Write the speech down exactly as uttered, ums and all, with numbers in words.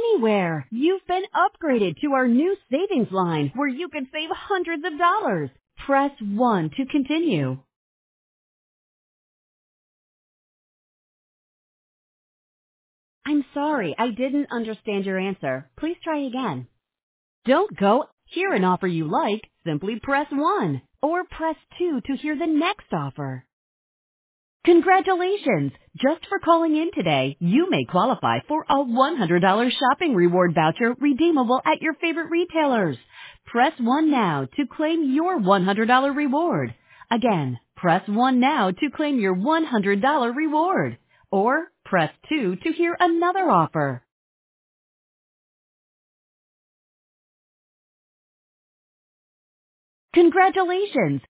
anywhere. You've been upgraded to our new savings line where you can save hundreds of dollars. Press one to continue. I'm sorry, I didn't understand your answer. Please try again. Don't go. Hear an offer you like, simply press one. Or press two to hear the next offer. Congratulations! Just for calling in today, you may qualify for a one hundred dollars shopping reward voucher redeemable at your favorite retailers. Press one now to claim your one hundred dollars reward. Again, press one now to claim your one hundred dollars reward. Or press two to hear another offer. Congratulations!